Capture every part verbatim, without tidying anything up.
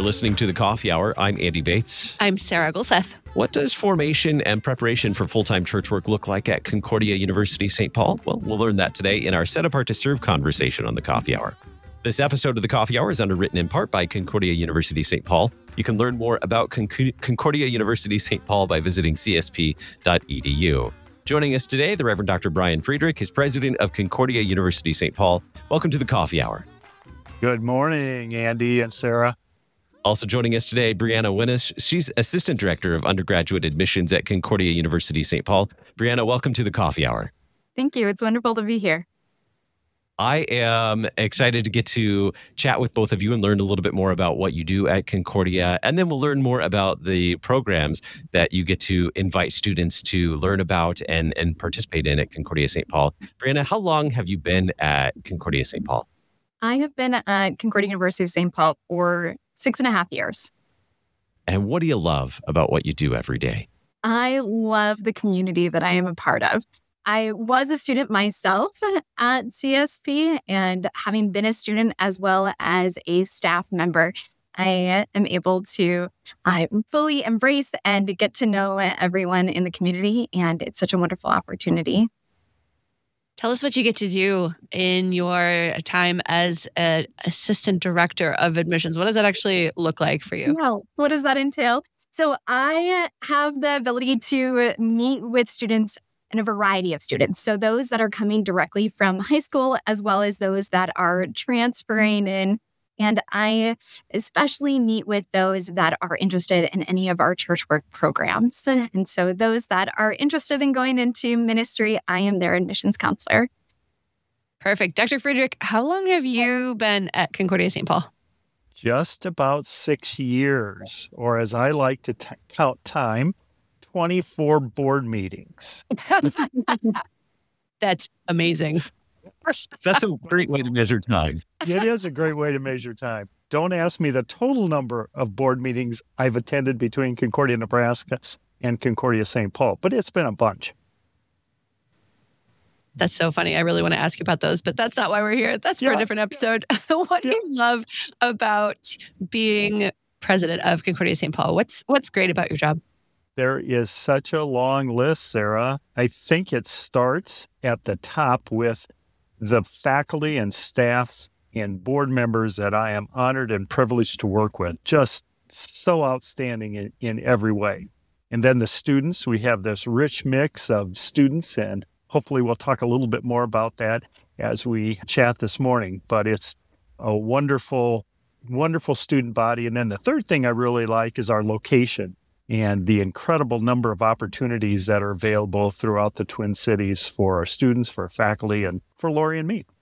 listening to The Coffee Hour. I'm Andy Bates. I'm Sarah Gulseth. What does formation and preparation for full-time church work look like at Concordia University Saint Paul? Well, we'll learn that today in our Set Apart to Serve conversation on The Coffee Hour. This episode of The Coffee Hour is underwritten in part by Concordia University Saint Paul. You can learn more about Con- Concordia University Saint Paul by visiting c s p dot e d u. Joining us today, the Reverend Doctor Brian Friedrich is president of Concordia University Saint Paul. Welcome to The Coffee Hour. Good morning, Andy and Sarah. Also joining us today, Brianna Winnis. She's Assistant Director of Undergraduate Admissions at Concordia University Saint Paul. Brianna, welcome to The Coffee Hour. Thank you. It's wonderful to be here. I am excited to get to chat with both of you and learn a little bit more about what you do at Concordia. And then we'll learn more about the programs that you get to invite students to learn about and, and participate in at Concordia Saint Paul. Brianna, how long have you been at Concordia Saint Paul? I have been at Concordia University Saint Paul for six and a half years. And what do you love about what you do every day? I love the community that I am a part of. I was a student myself at C S P, and having been a student as well as a staff member, I am able to uh, fully embrace and get to know everyone in the community, and it's such a wonderful opportunity. Tell us what you get to do in your time as an assistant director of admissions. What does that actually look like for you? Well, what does that entail? So I have the ability to meet with students and a variety of students. So those that are coming directly from high school, as well as those that are transferring in. And I especially meet with those that are interested in any of our church work programs. And so those that are interested in going into ministry, I am their admissions counselor. Perfect. Doctor Friedrich, how long have you been at Concordia Saint Paul? Just about six years, or as I like to t- count time, twenty-four board meetings. That's amazing. That's a great way to measure time. It is a great way to measure time. Don't ask me the total number of board meetings I've attended between Concordia, Nebraska and Concordia Saint Paul, but it's been a bunch. That's so funny. I really want to ask you about those, but that's not why we're here. That's for Yeah. a different episode. What do Yeah. you love about being president of Concordia Saint Paul? What's what's great about your job? There is such a long list, Sarah. I think it starts at the top with the faculty and staff and board members that I am honored and privileged to work with. Just so outstanding in, in every way. And then the students, we have this rich mix of students, and hopefully we'll talk a little bit more about that as we chat this morning. But it's a wonderful, wonderful student body. And then the third thing I really like is our location and the incredible number of opportunities that are available throughout the Twin Cities for our students, for our faculty, and for Lori and me.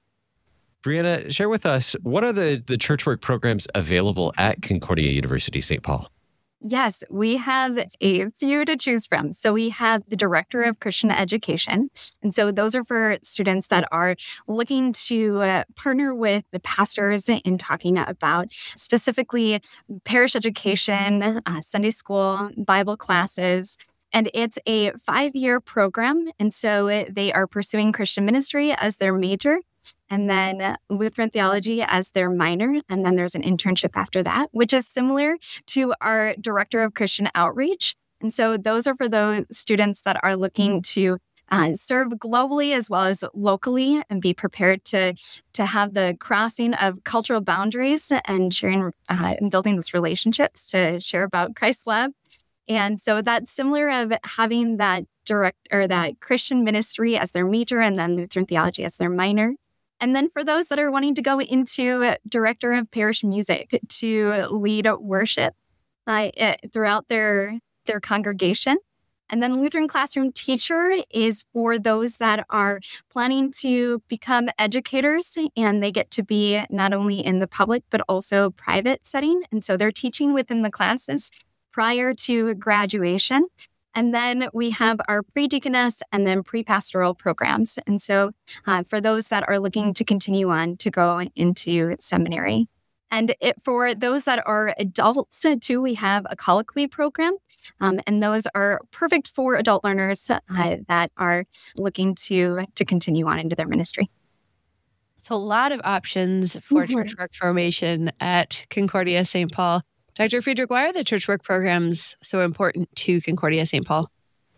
Brianna, share with us, what are the, the church work programs available at Concordia University Saint Paul? Yes, we have a few to choose from. So we have the Director of Christian Education. And so those are for students that are looking to uh, partner with the pastors in talking about specifically parish education, uh, Sunday school, Bible classes. And it's a five-year program. And so it, they are pursuing Christian ministry as their major, and then Lutheran theology as their minor. And then there's an internship after that, which is similar to our Director of Christian Outreach. And so those are for those students that are looking to uh, serve globally as well as locally and be prepared to, to have the crossing of cultural boundaries and sharing uh, and building those relationships to share about Christ's love. And so that's similar of having that direct or that Christian ministry as their major and then Lutheran theology as their minor. And then for those that are wanting to go into director of parish music to lead worship uh, throughout their, their congregation. And then Lutheran classroom teacher is for those that are planning to become educators, and they get to be not only in the public, but also private setting. And so they're teaching within the classes prior to graduation. And then we have our pre-deaconess and then pre-pastoral programs. And so uh, for those that are looking to continue on to go into seminary. And it, for those that are adults too, we have a colloquy program. Um, and those are perfect for adult learners uh, that are looking to, to continue on into their ministry. So a lot of options for Mhm. church work formation at Concordia Saint Paul. Doctor Friedrich, why are the church work programs so important to Concordia Saint Paul?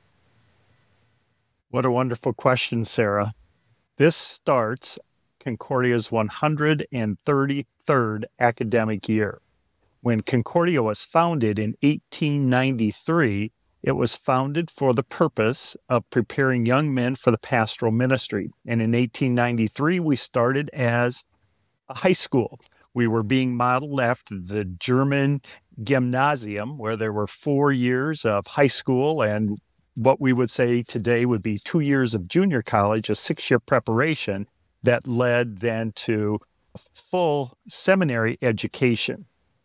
What a wonderful question, Sarah. This starts Concordia's one hundred thirty-third academic year. When Concordia was founded in eighteen ninety-three, it was founded for the purpose of preparing young men for the pastoral ministry. And in eighteen ninety-three, we started as a high school. We were being modeled after the German gymnasium, where there were four years of high school and what we would say today would be two years of junior college, a six-year preparation that led then to a full seminary education.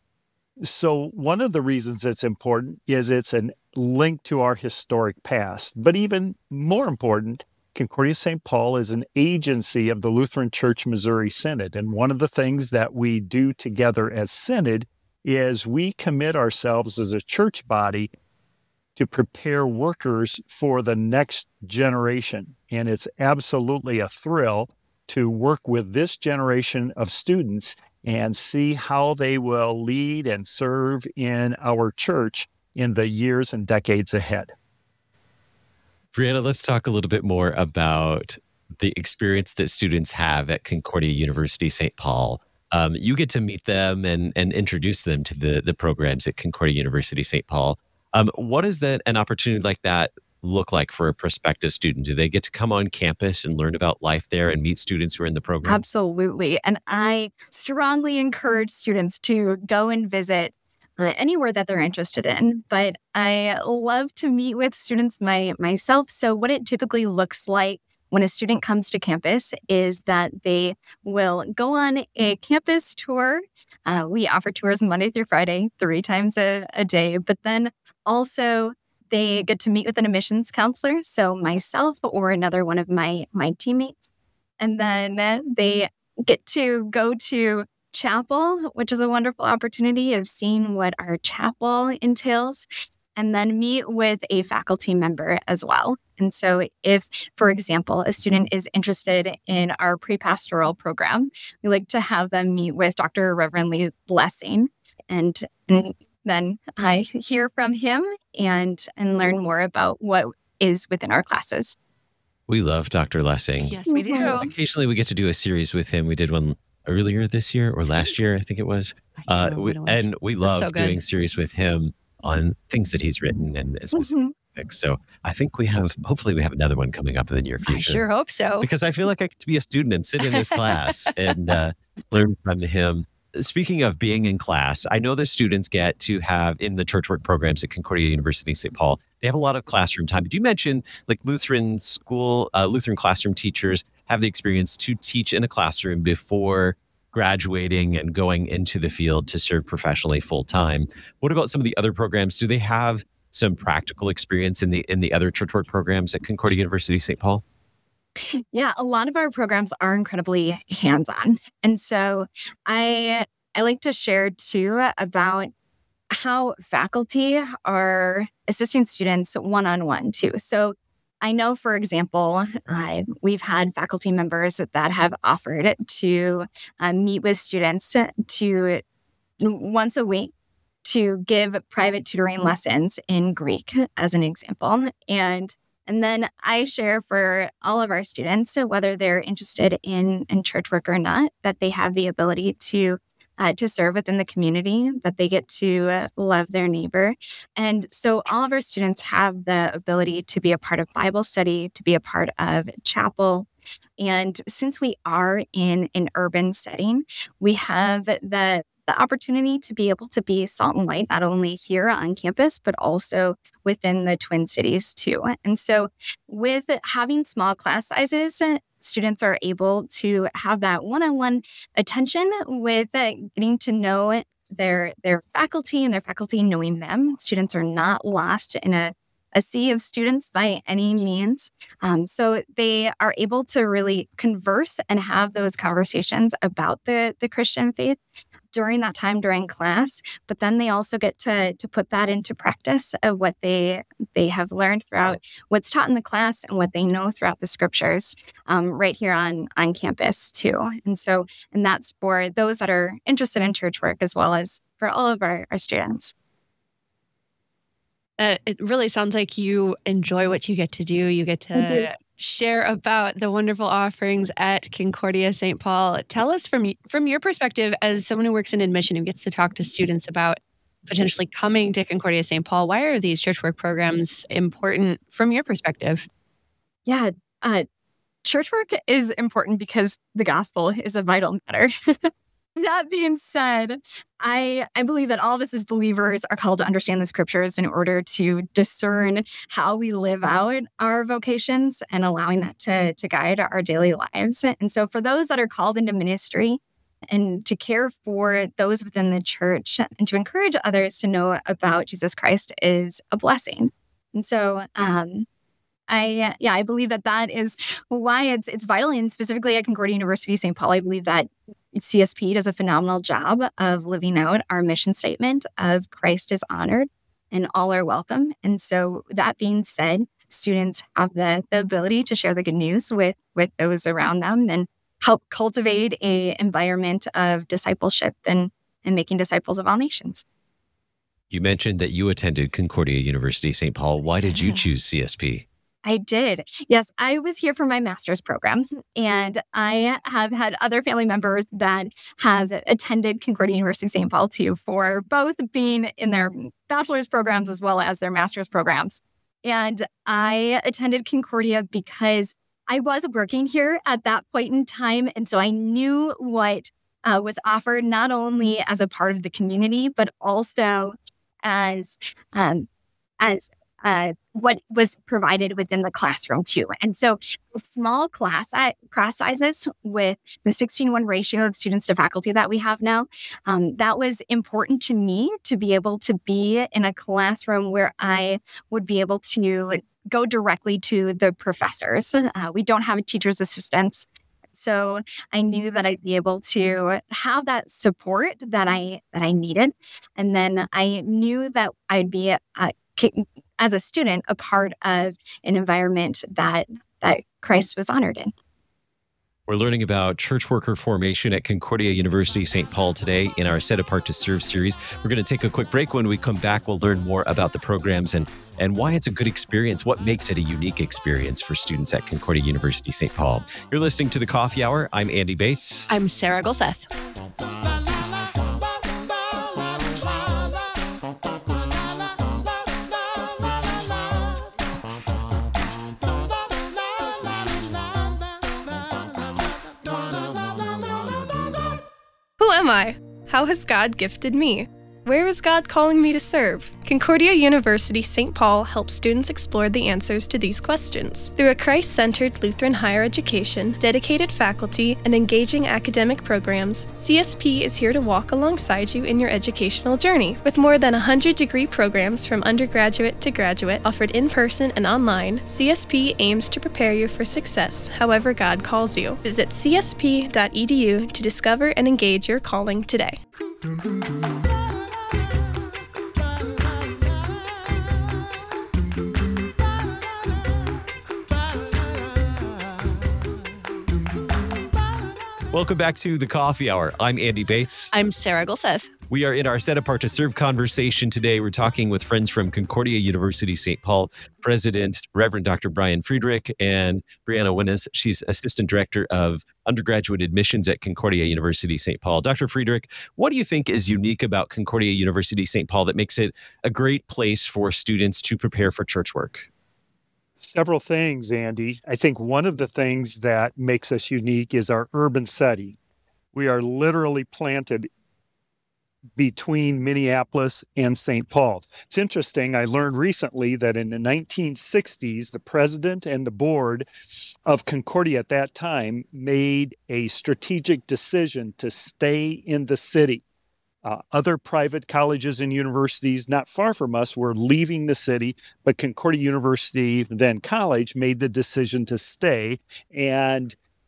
So one of the reasons it's important is it's a link to our historic past. But even more important, Concordia Saint Paul is an agency of the Lutheran Church Missouri Synod. And one of the things that we do together as Synod is we commit ourselves as a church body to prepare workers for the next generation. And it's absolutely a thrill to work with this generation of students and see how they will lead and serve in our church in the years and decades ahead. Brianna, let's talk a little bit more about the experience that students have at Concordia University Saint Paul. Um, you get to meet them and, and introduce them to the, the programs at Concordia University Saint Paul. Um, what does that an opportunity like that look like for a prospective student? Do they get to come on campus and learn about life there and meet students who are in the program? Absolutely. And I strongly encourage students to go and visit uh, anywhere that they're interested in. But I love to meet with students my, myself. So what it typically looks like when a student comes to campus is that they will go on a campus tour. Uh, we offer tours Monday through Friday, three times a, a day. But then also they get to meet with an admissions counselor, so myself or another one of my, my teammates. And then they get to go to chapel, which is a wonderful opportunity of seeing what our chapel entails, and then meet with a faculty member as well. And so if, for example, a student is interested in our pre-pastoral program, we like to have them meet with Doctor Reverend Lee Blessing, and, and then I hear from him and, and learn more about what is within our classes. We love Doctor Lessing. Yes, we do. Occasionally we get to do a series with him. We did one earlier this year or last year, I think it was. I can't Uh, remember we, what it was. and we was love so good. doing series with him on things that he's written and specific topics. So I think we have, hopefully we have another one coming up in the near future. I sure hope so. Because I feel like I get to be a student and sit in his class and uh, learn from him. Speaking of being in class, I know the students get to have in the church work programs at Concordia University Saint Paul, they have a lot of classroom time. But you mentioned like Lutheran school, uh, Lutheran classroom teachers have the experience to teach in a classroom before graduating and going into the field to serve professionally full time. What about some of the other programs? Do they have some practical experience in the in the other church work programs at Concordia University Saint Paul? Yeah, a lot of our programs are incredibly hands-on. And so I I like to share too about how faculty are assisting students one-on-one too. So I know, for example, uh, we've had faculty members that have offered to uh, meet with students to once a week to give private tutoring lessons in Greek, as an example. And And then I share for all of our students, so whether they're interested in, in church work or not, that they have the ability to uh, to serve within the community, that they get to uh, love their neighbor. And so all of our students have the ability to be a part of Bible study, to be a part of chapel. And since we are in an urban setting, we have the the opportunity to be able to be salt and light, not only here on campus, but also within the Twin Cities too. And so with having small class sizes, students are able to have that one-on-one attention with uh, getting to know their, their faculty and their faculty knowing them. Students are not lost in a a sea of students by any means. Um, so they are able to really converse and have those conversations about the, the Christian faith. during that time during class, but then they also get to to put that into practice of what they they have learned throughout what's taught in the class and what they know throughout the scriptures um, right here on on campus too. And so, and that's for those that are interested in church work as well as for all of our, our students. Uh, it really sounds like you enjoy what you get to do. You get to share about the wonderful offerings at Concordia Saint Paul. Tell us from from your perspective as someone who works in admission, who gets to talk to students about potentially coming to Concordia Saint Paul. Why are these church work programs important from your perspective? Yeah, uh, church work is important because the gospel is a vital matter. That being said, I, I believe that all of us as believers are called to understand the scriptures in order to discern how we live out our vocations and allowing that to, to guide our daily lives. And so for those that are called into ministry and to care for those within the church and to encourage others to know about Jesus Christ is a blessing. And so, um, I yeah, I believe that that is why it's it's vital, and specifically at Concordia University Saint Paul, I believe that C S P does a phenomenal job of living out our mission statement of Christ is honored and all are welcome. And so that being said, students have the, the ability to share the good news with with those around them and help cultivate a environment of discipleship and and making disciples of all nations. You mentioned that you attended Concordia University Saint Paul. Why did you choose C S P? I did. Yes, I was here for my master's program, and I have had other family members that have attended Concordia University Saint Paul too, for both being in their bachelor's programs as well as their master's programs. And I attended Concordia because I was working here at that point in time, and so I knew what uh, was offered not only as a part of the community, but also as um, as Uh, what was provided within the classroom too. And so small class, uh, class sizes with the sixteen to one ratio of students to faculty that we have now, um, that was important to me to be able to be in a classroom where I would be able to go directly to the professors. Uh, we don't have teacher's assistants. So I knew that I'd be able to have that support that I that I needed. And then I knew that I'd be uh, as a student, a part of an environment that that Christ was honored in. We're learning about church worker formation at Concordia University Saint Paul today in our Set Apart to Serve series. We're going to take a quick break. When we come back, we'll learn more about the programs and, and why it's a good experience, what makes it a unique experience for students at Concordia University Saint Paul. You're listening to The Coffee Hour. I'm Andy Bates. I'm Sarah Golseth. Who am I? How has God gifted me? Where is God calling me to serve? Concordia University Saint Paul helps students explore the answers to these questions. Through a Christ-centered Lutheran higher education, dedicated faculty, and engaging academic programs, C S P is here to walk alongside you in your educational journey. With more than one hundred degree programs from undergraduate to graduate offered in person and online, C S P aims to prepare you for success however God calls you. Visit c s p dot e d u to discover and engage your calling today. Welcome back to The Coffee Hour. I'm Andy Bates. I'm Sarah Golseth. We are in our Set Apart to Serve conversation today. We're talking with friends from Concordia University Saint Paul, President Reverend Doctor Brian Friedrich, and Brianna Winnes. She's Assistant Director of Undergraduate Admissions at Concordia University Saint Paul. Doctor Friedrich, what do you think is unique about Concordia University Saint Paul that makes it a great place for students to prepare for church work? Several things, Andy. I think one of the things that makes us unique is our urban setting. We are literally planted between Minneapolis and Saint Paul. It's interesting. I learned recently that in the nineteen sixties, the president and the board of Concordia at that time made a strategic decision to stay in the city. Uh, other private colleges and universities not far from us were leaving the city, but Concordia University, then college, made the decision to stay. And it,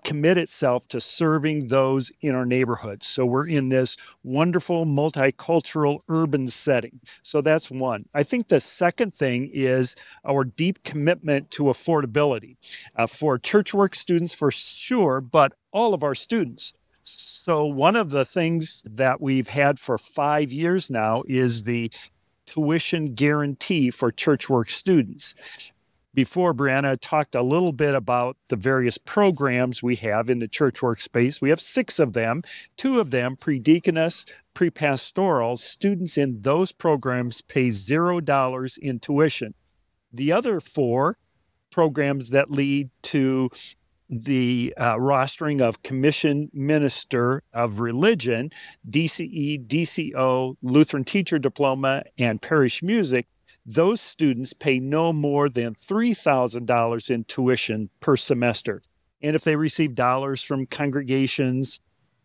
commit itself to serving those in our neighborhoods. So we're in this wonderful multicultural urban setting. So that's one. I think the second thing is our deep commitment to affordability uh, for ChurchWorks students for sure, but all of our students. So one of the things that we've had for five years now is the tuition guarantee for ChurchWorks students. Before, Brianna talked a little bit about the various programs we have in the ChurchWorks space. We have six of them, two of them pre-deaconess, pre-pastoral. Students in those programs pay zero dollars in tuition. The other four programs that lead to the uh, rostering of commissioned minister of religion, D C E, D C O, Lutheran Teacher Diploma, and Parish Music, those students pay no more than three thousand dollars in tuition per semester. And if they receive dollars from congregations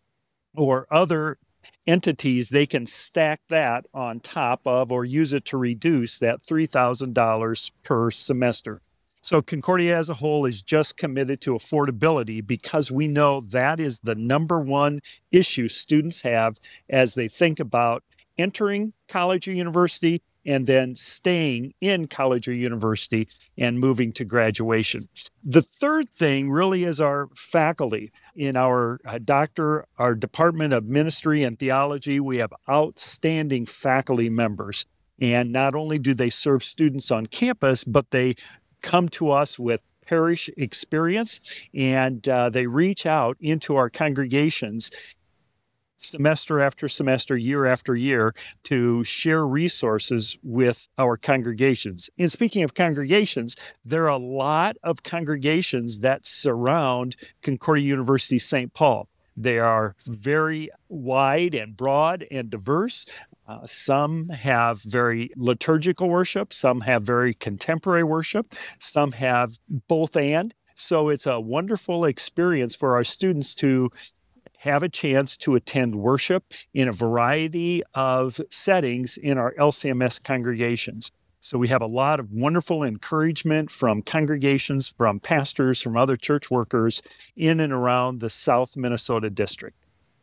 or other entities, they can stack that on top of or use it to reduce that three thousand dollars per semester. So Concordia as a whole is just committed to affordability because we know that is the number one issue students have as they think about entering college or university and then staying in college or university and moving to graduation. The third thing really is our faculty. In our uh, doctor, our Department of Ministry and Theology, we have outstanding faculty members. And not only do they serve students on campus, but they come to us with parish experience, and uh, they reach out into our congregations semester after semester, year after year, to share resources with our congregations. And speaking of congregations, there are a lot of congregations that surround Concordia University Saint Paul. They are very wide and broad and diverse. Uh, some have very liturgical worship, some have very contemporary worship, some have both and. So it's a wonderful experience for our students to have a chance to attend worship in a variety of settings in our L C M S congregations. So we have a lot of wonderful encouragement from congregations, from pastors, from other church workers in and around the South Minnesota district.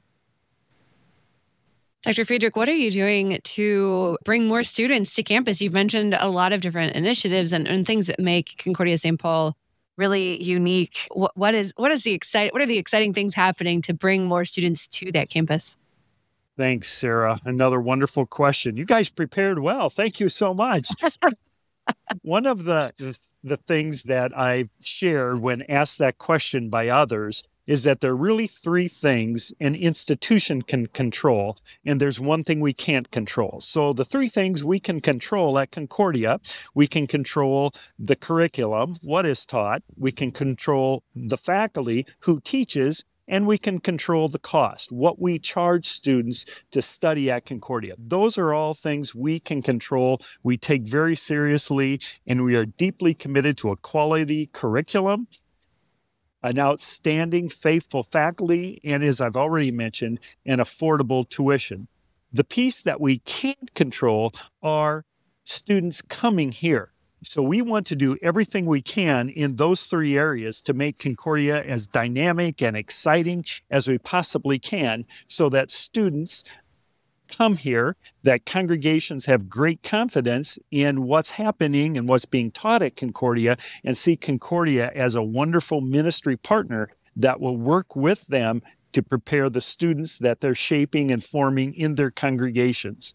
Doctor Friedrich, what are you doing to bring more students to campus? You've mentioned a lot of different initiatives and, and things that make Concordia Saint Paul really unique. What, what is what is the excite, What are the exciting things happening to bring more students to that campus? Thanks, Sarah. Another wonderful question. You guys prepared well. Thank you so much. One of the the things that I've shared when asked that question by others is that there are really three things an institution can control, and there's one thing we can't control. So the three things we can control at Concordia, we can control the curriculum, what is taught, we can control the faculty who teaches, and we can control the cost, what we charge students to study at Concordia. Those are all things we can control, we take very seriously, and we are deeply committed to a quality curriculum, an outstanding, faithful faculty, and as I've already mentioned, an affordable tuition. The piece that we can't control are students coming here. So we want to do everything we can in those three areas to make Concordia as dynamic and exciting as we possibly can so that students come here, that congregations have great confidence in what's happening and what's being taught at Concordia, and see Concordia as a wonderful ministry partner that will work with them to prepare the students that they're shaping and forming in their congregations.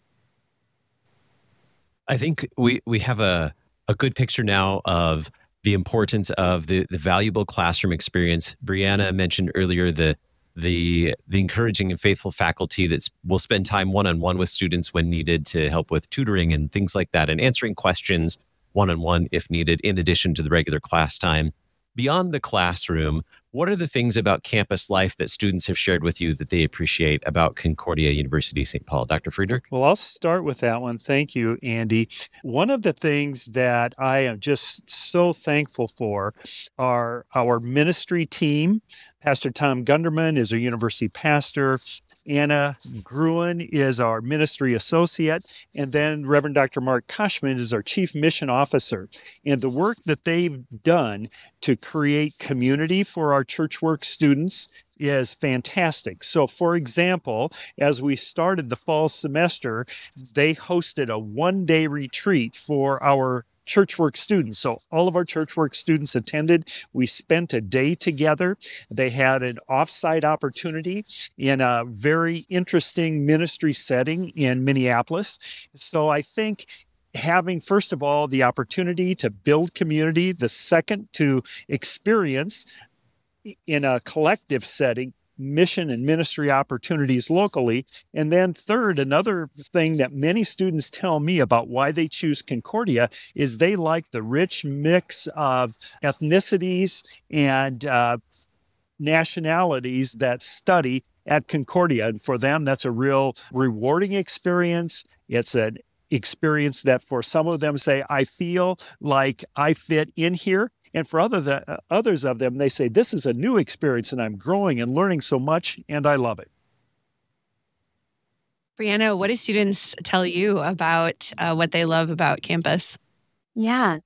I think we, we have a, a good picture now of the importance of the, the valuable classroom experience. Brianna mentioned earlier the the the encouraging and faithful faculty that will spend time one-on-one with students when needed to help with tutoring and things like that, and answering questions one-on-one if needed, in addition to the regular class time. Beyond the classroom, what are the things about campus life that students have shared with you that they appreciate about Concordia University Saint Paul? Doctor Friedrich? Well, I'll start with that one. Thank you, Andy. One of the things that I am just so thankful for are our ministry team. Pastor Tom Gunderman is our university pastor. Anna Gruen is our ministry associate, and then Reverend Doctor Mark Koshman is our chief mission officer. And the work that they've done to create community for our our church work students is fantastic. So, for example, as we started the fall semester, they hosted a one-day retreat for our church work students. So all of our church work students attended. We spent a day together. They had an offsite opportunity in a very interesting ministry setting in Minneapolis. So I think having, first of all, the opportunity to build community, the second, to experience in a collective setting mission and ministry opportunities locally. And then third, another thing that many students tell me about why they choose Concordia is they like the rich mix of ethnicities and uh, nationalities that study at Concordia. And for them, that's a real rewarding experience. It's an experience that for some of them say, I feel like I fit in here. And for other th- others of them, they say, this is a new experience and I'm growing and learning so much and I love it. Brianna, what do students tell you about uh, what they love about campus? Yeah.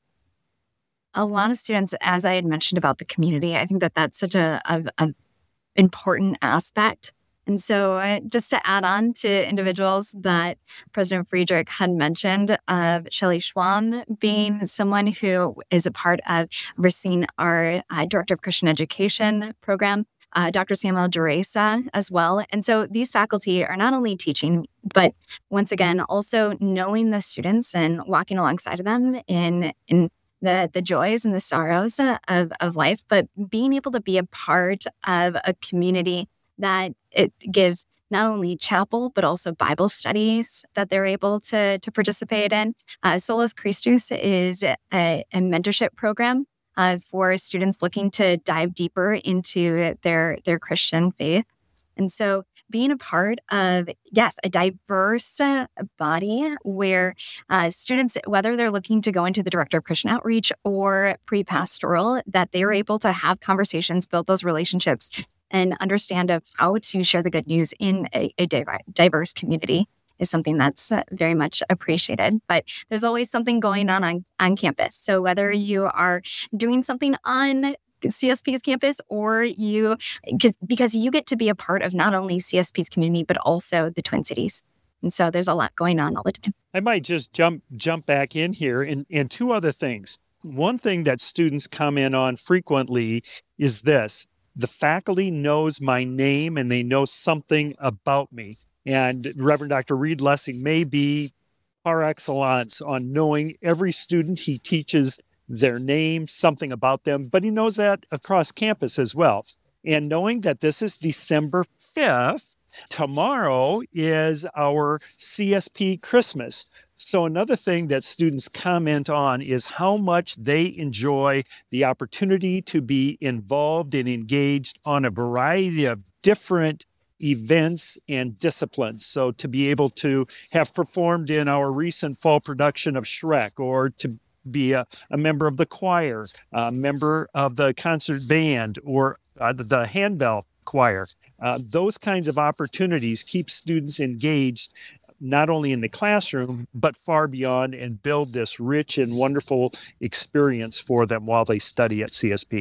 A lot of students, as I had mentioned about the community, I think that that's such a, a, a important aspect. And so uh, just to add on to individuals that President Friedrich had mentioned, of Shelley Schwam being someone who is a part of overseeing our uh, Director of Christian Education program, uh, Doctor Samuel Duresa as well. And so these faculty are not only teaching, but once again, also knowing the students and walking alongside of them in in the the joys and the sorrows of, of life, but being able to be a part of a community that it gives not only chapel, but also Bible studies that they're able to, to participate in. Uh, Solos Christus is a, a mentorship program uh, for students looking to dive deeper into their, their Christian faith. And so being a part of, yes, a diverse uh, body where uh, students, whether they're looking to go into the Director of Christian Outreach or pre-pastoral, that they're able to have conversations, build those relationships, and understand of how to share the good news in a, a diverse community is something that's uh, very much appreciated. But there's always something going on, on on campus. So whether you are doing something on C S P's campus or you, because you get to be a part of not only C S P's community, but also the Twin Cities. And so there's a lot going on all the time. I might just jump jump back in here and, and two other things. One thing that students comment on frequently is this. The faculty knows my name and they know something about me. And Reverend Doctor Reed Lessing may be par excellence on knowing every student he teaches, their name, something about them, but he knows that across campus as well. And knowing that this is December fifth, tomorrow is our C S P Christmas. So another thing that students comment on is how much they enjoy the opportunity to be involved and engaged on a variety of different events and disciplines. So to be able to have performed in our recent fall production of Shrek, or to be a, a member of the choir, a member of the concert band, or uh, the handbell choir. Uh, those kinds of opportunities keep students engaged not only in the classroom, but far beyond, and build this rich and wonderful experience for them while they study at C S P.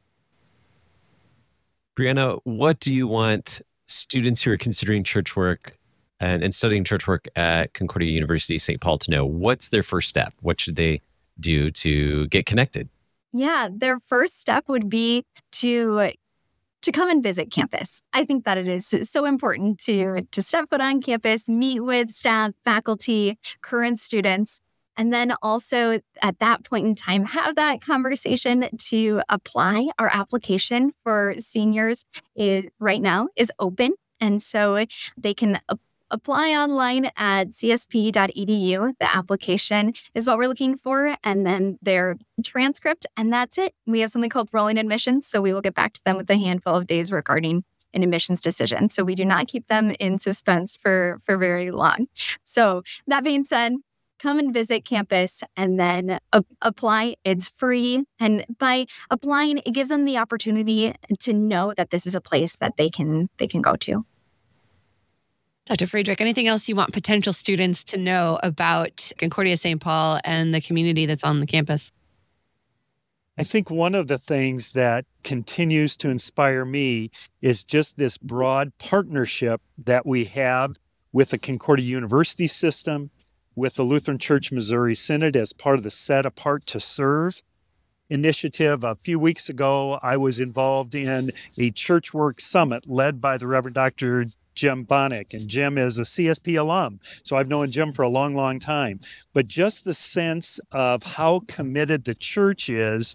Brianna, what do you want students who are considering church work and, and studying church work at Concordia University Saint Paul to know? What's their first step? What should they do to get connected? Yeah, their first step would be to to come and visit campus. I think that it is so important to, to step foot on campus, meet with staff, faculty, current students, and then also at that point in time, have that conversation to apply. Our application for seniors is right now is open. And so they can a- apply online at c s p dot e d u. The application is what we're looking for, and then their transcript, and that's it. We have something called rolling admissions, so we will get back to them with a handful of days regarding an admissions decision. So we do not keep them in suspense for, for very long. So that being said, come and visit campus and then a- apply. It's free. And by applying, it gives them the opportunity to know that this is a place that they can they can go to. Doctor Friedrich, anything else you want potential students to know about Concordia Saint Paul and the community that's on the campus? I think one of the things that continues to inspire me is just this broad partnership that we have with the Concordia University system, with the Lutheran Church Missouri Synod as part of the Set Apart to Serve initiative. A few weeks ago, I was involved in a church work summit led by the Reverend Doctor Jim Bonick, and Jim is a C S P alum, so I've known Jim for a long, long time. But just the sense of how committed the church is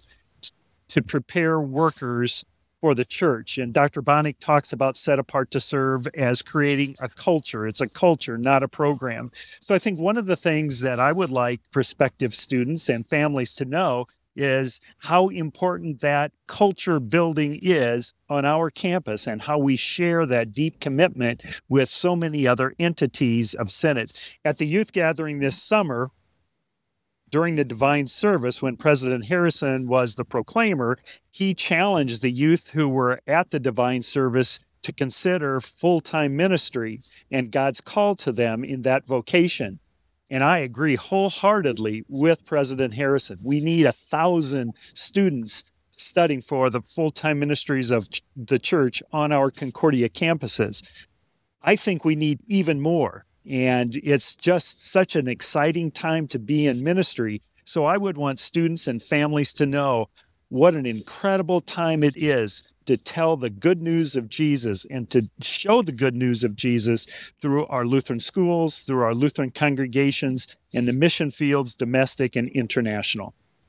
to prepare workers for the church. And Doctor Bonick talks about Set Apart to Serve as creating a culture. It's a culture, not a program. So I think one of the things that I would like prospective students and families to know is how important that culture building is on our campus and how we share that deep commitment with so many other entities of Synod. At the youth gathering this summer, during the divine service, when President Harrison was the proclaimer, he challenged the youth who were at the divine service to consider full-time ministry and God's call to them in that vocation. And I agree wholeheartedly with President Harrison. We need a thousand students studying for the full-time ministries of ch- the church on our Concordia campuses. I think we need even more. And it's just such an exciting time to be in ministry. So I would want students and families to know what an incredible time it is to tell the good news of Jesus and to show the good news of Jesus through our Lutheran schools, through our Lutheran congregations, and the mission fields, domestic and international.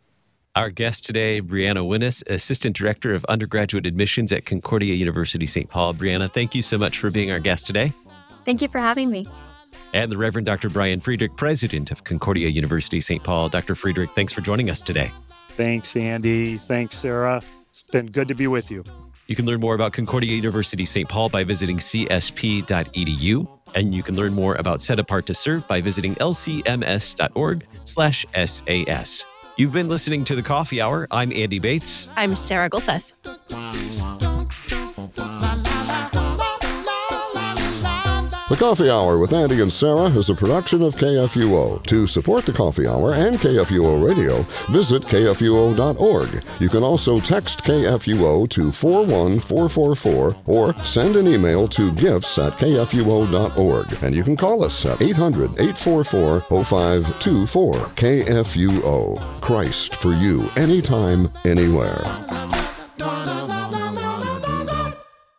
Our guest today, Brianna Winnes, Assistant Director of Undergraduate Admissions at Concordia University Saint Paul. Brianna, thank you so much for being our guest today. Thank you for having me. And the Reverend Doctor Brian Friedrich, President of Concordia University Saint Paul. Doctor Friedrich, thanks for joining us today. Thanks, Andy. Thanks, Sarah. It's been good to be with you. You can learn more about Concordia University Saint Paul by visiting c s p dot e d u. And you can learn more about Set Apart to Serve by visiting l c m s dot org slash s a s. You've been listening to The Coffee Hour. I'm Andy Bates. I'm Sarah Gulseth. The Coffee Hour with Andy and Sarah is a production of K F U O. To support The Coffee Hour and K F U O Radio, visit k f u o dot org. You can also text K F U O to four one four four four or send an email to gifts at k f u o dot org. And you can call us at eight hundred, eight four four, zero five two four. K F U O. Christ for you, anytime, anywhere.